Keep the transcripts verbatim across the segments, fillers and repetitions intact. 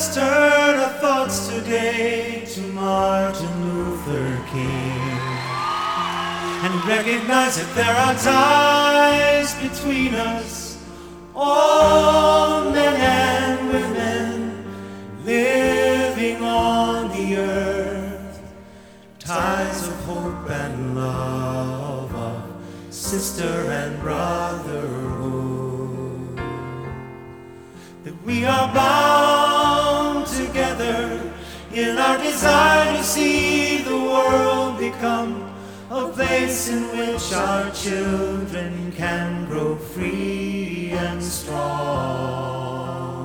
us turn our thoughts today to Martin Luther King and recognize that there are ties between us, all men and women living on the earth, ties of hope and love, of sister and brotherhood, that we are bound together in our desire to see the world become a place in which our children can grow free and strong.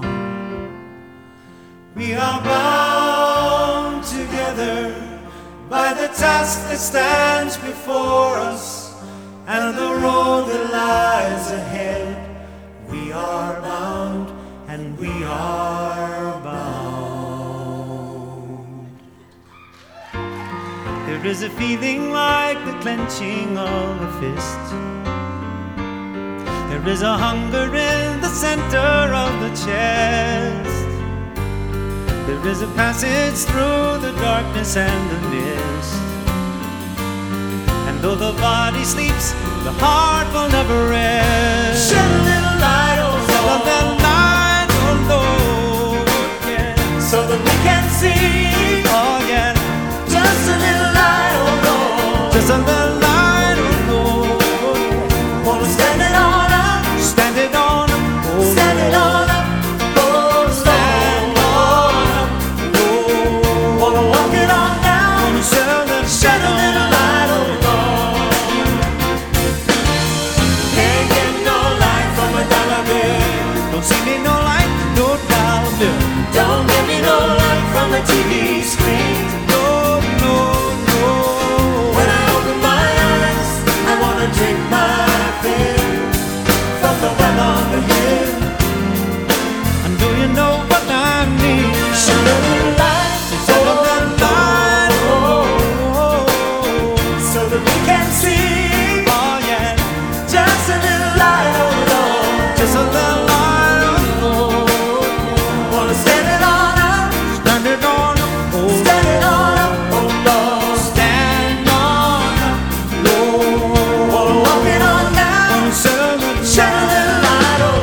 We are bound together by the task that stands before us and the road that lies ahead. We are bound and we are bound. There is a feeling like the clenching of a fist. There is a hunger in the center of the chest. There is a passage through the darkness and the mist. And though the body sleeps, the heart will never rest. Shed a little light, oh Lord. Shed a little light, oh Lord, yeah. So that we can see, oh yeah. Just a little light, oh Lord. Just a little light, oh Lord. Wanna stand it on up, stand it on up, oh stand it on up, oh stand on up, Lord. Wanna walk it on down, wanna shed a little, shed a little light, oh Lord. Can't get no light from a dollar bill. Don't see me no light, no dollar bill. Don't give me no light from the T V screen. No, no, no. When I open my eyes, I wanna drink my fill from the well on the hill. And do you know what I mean? Shed a little light, shed a little light, oh, so that we can see, oh yeah. Just a little light, oh Lord. Just a little light, oh Lord. Wanna stand it on up, stand it on up, oh stand it on up, oh Lord. Stand on up, Lord. Wanna walk it on down, wanna shed a little, shed a little light, oh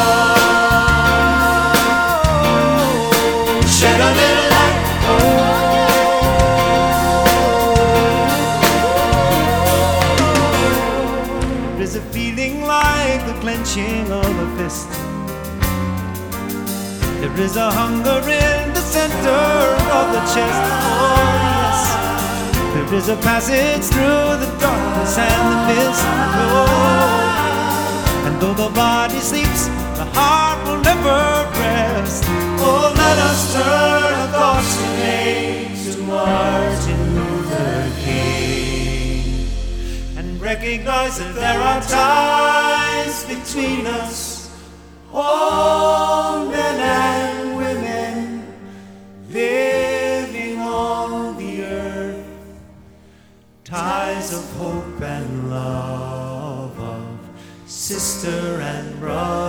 Lord. Shed a little light, oh. There's a feeling like the clenching of a fist. There is a hunger in the center of the chest. Oh yes. There is a passage through the darkness and the mist. Oh. And though the body sleeps, the heart will never rest. Oh, let us turn our thoughts today to Martin Luther King and recognize that there are ties between us, all men and women living on the earth, ties of hope and love, of sister and brother.